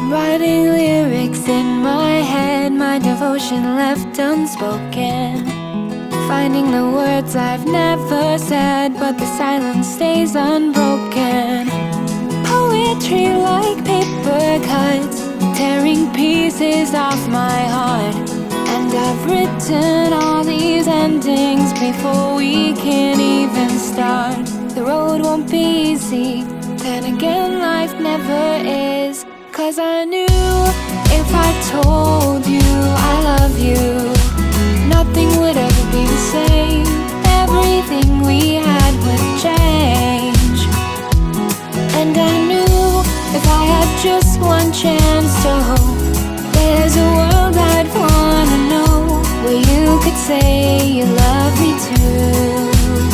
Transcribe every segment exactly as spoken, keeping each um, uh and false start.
Writing lyrics in my head, my devotion left unspoken. Finding the words I've never said, but the silence stays unbroken. Poetry like paper cuts, tearing pieces off my heart. And I've written all these endings before we can even start. The road won't be easy, then again life never is. Cause I knew if I told you I love you, nothing would ever be the same. Everything we had would change. And I knew if I had just one chance to hope, there's a world I'd wanna know, where you could say you love me too.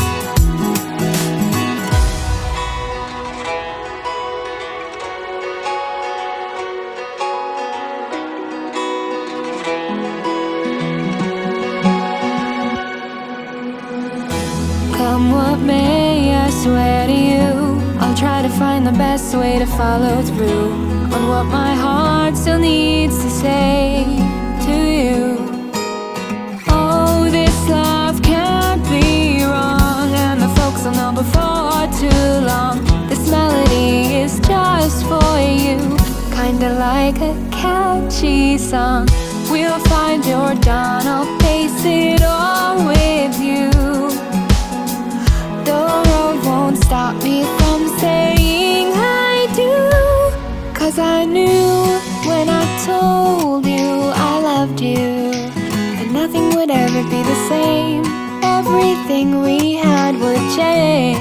Come what may, I swear to you, I'll try to find the best way to follow through on what my heart still needs to say to you. Oh, this love can't be wrong, and the folks will know before too long. This melody is just for you, kinda like a catchy song. We'll find your dawn, I'll pace it all with you. The road won't stop me from saying I do. Cause I knew when I told you I loved you, that nothing would ever be the same. Everything we had would change.